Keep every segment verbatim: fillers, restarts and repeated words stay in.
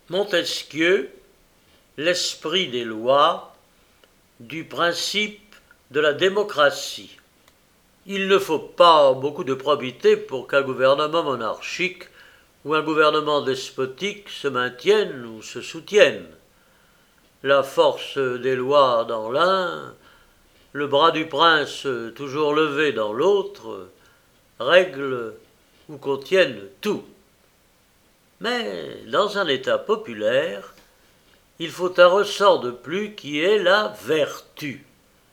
Montesquieu, l'esprit des lois, du principe de la démocratie. Il ne faut pas beaucoup de probité pour qu'un gouvernement monarchique ou un gouvernement despotique se maintienne ou se soutienne. La force des lois dans l'un, le bras du prince toujours levé dans l'autre, règlent ou contiennent tout. Mais dans un État populaire, il faut un ressort de plus qui est la vertu.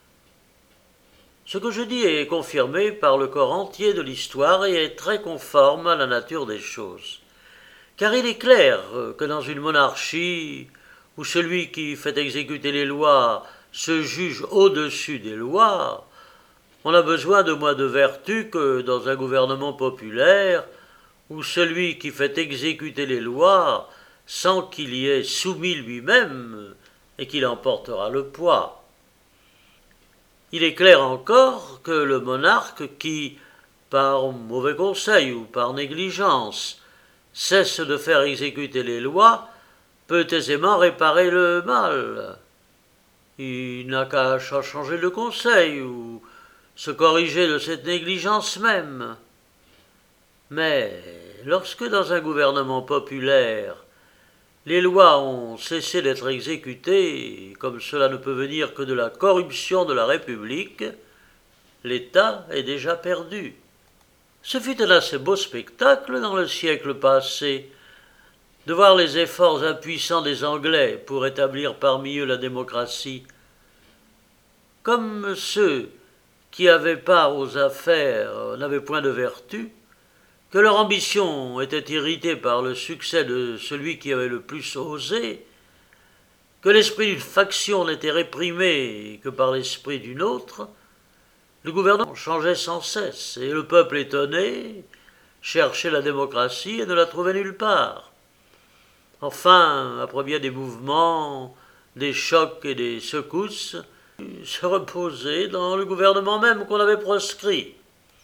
Ce que je dis est confirmé par le corps entier de l'histoire et est très conforme à la nature des choses. Car il est clair que dans une monarchie où celui qui fait exécuter les lois se juge au-dessus des lois, on a besoin de moins de vertu que dans un gouvernement populaire où celui qui fait exécuter les lois sans qu'il y ait soumis lui-même et qu'il en portera le poids. Il est clair encore que le monarque qui, par mauvais conseil ou par négligence, cesse de faire exécuter les lois, peut aisément réparer le mal. Il n'a qu'à changer de conseil ou se corriger de cette négligence même. Mais lorsque dans un gouvernement populaire, les lois ont cessé d'être exécutées, comme cela ne peut venir que de la corruption de la République, l'État est déjà perdu. Ce fut un assez beau spectacle dans le siècle passé, de voir les efforts impuissants des Anglais pour établir parmi eux la démocratie. Comme ceux qui avaient part aux affaires n'avaient point de vertu, que leur ambition était irritée par le succès de celui qui avait le plus osé, que l'esprit d'une faction n'était réprimé que par l'esprit d'une autre, le gouvernement changeait sans cesse, et le peuple étonné cherchait la démocratie et ne la trouvait nulle part. Enfin, après bien des mouvements, des chocs et des secousses, se reposait dans le gouvernement même qu'on avait proscrit.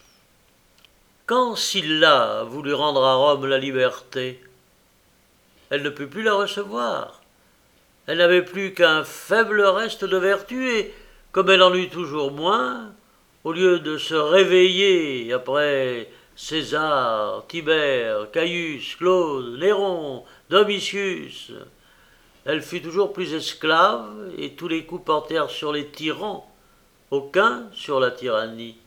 Quand Sylla voulut rendre à Rome la liberté, elle ne put plus la recevoir. Elle n'avait plus qu'un faible reste de vertu et, comme elle en eut toujours moins, au lieu de se réveiller après César, Tibère, Caius, Claude, Néron, Domitius, elle fut toujours plus esclave et tous les coups portèrent sur les tyrans, aucun sur la tyrannie.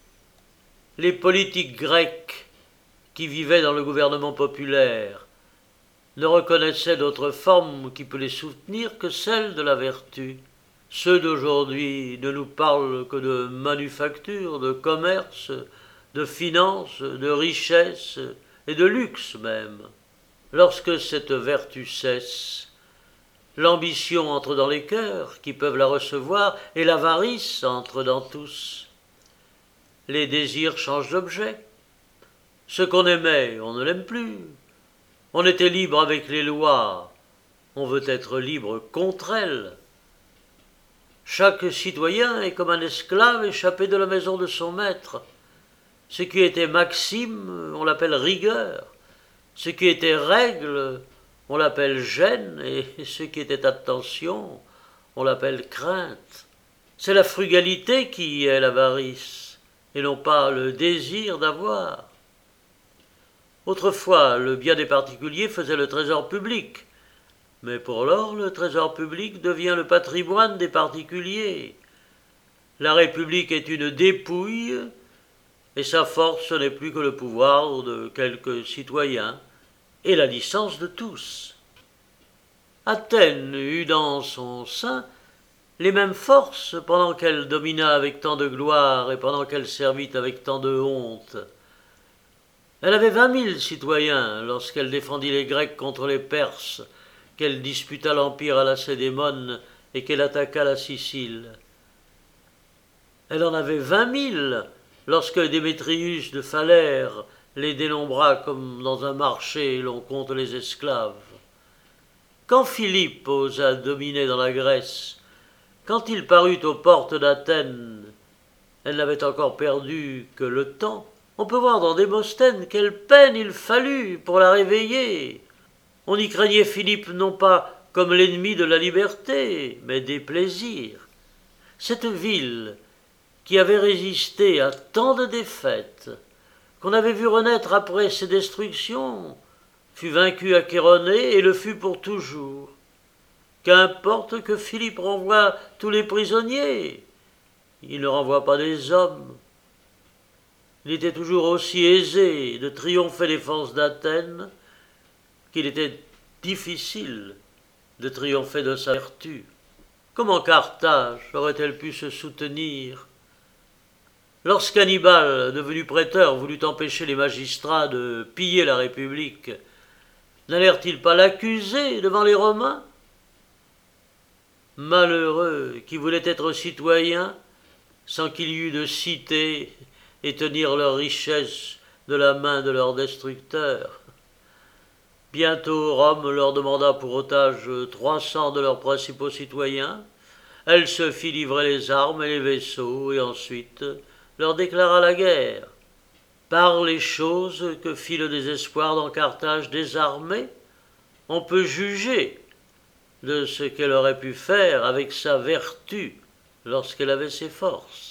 Les politiques grecs qui vivaient dans le gouvernement populaire ne reconnaissaient d'autre forme qui peut les soutenir que celle de la vertu. Ceux d'aujourd'hui ne nous parlent que de manufacture, de commerce, de finance, de richesse et de luxe même. Lorsque cette vertu cesse, l'ambition entre dans les cœurs qui peuvent la recevoir et l'avarice entre dans tous. Les désirs changent d'objet. Ce qu'on aimait, on ne l'aime plus. On était libre avec les lois, on veut être libre contre elles. Chaque citoyen est comme un esclave échappé de la maison de son maître. Ce qui était maxime, on l'appelle rigueur. Ce qui était règle, on l'appelle gêne, et ce qui était attention, on l'appelle crainte. C'est la frugalité qui est l'avarice, et non pas le désir d'avoir. Autrefois, le bien des particuliers faisait le trésor public, mais pour lors, le trésor public devient le patrimoine des particuliers. La République est une dépouille, et sa force n'est plus que le pouvoir de quelques citoyens, et la licence de tous. Athènes eut dans son sein les mêmes forces pendant qu'elle domina avec tant de gloire et pendant qu'elle servit avec tant de honte. Elle avait vingt mille citoyens lorsqu'elle défendit les Grecs contre les Perses, qu'elle disputa l'empire à Lacédémone et qu'elle attaqua la Sicile. Elle en avait vingt mille lorsque Démétrius de Phalère les dénombra comme dans un marché l'on compte les esclaves. Quand Philippe osa dominer dans la Grèce, quand il parut aux portes d'Athènes, elle n'avait encore perdu que le temps. On peut voir dans Démosthène quelle peine il fallut pour la réveiller. On y craignait Philippe non pas comme l'ennemi de la liberté, mais des plaisirs. Cette ville, qui avait résisté à tant de défaites, qu'on avait vu renaître après ses destructions, fut vaincue à Chéronée et le fut pour toujours. Qu'importe que Philippe renvoie tous les prisonniers, il ne renvoie pas des hommes. Il était toujours aussi aisé de triompher des forces d'Athènes qu'il était difficile de triompher de sa vertu. Comment Carthage aurait-elle pu se soutenir lorsqu'Hannibal, devenu préteur, voulut empêcher les magistrats de piller la République? N'allèrent-ils pas l'accuser devant les Romains? Malheureux qui voulaient être citoyens sans qu'il y eût de cité et tenir leurs richesses de la main de leurs destructeurs. Bientôt Rome leur demanda pour otage trois cents de leurs principaux citoyens. Elle se fit livrer les armes et les vaisseaux et ensuite leur déclara la guerre. Par les choses que fit le désespoir dans Carthage désarmée, on peut juger de ce qu'elle aurait pu faire avec sa vertu lorsqu'elle avait ses forces.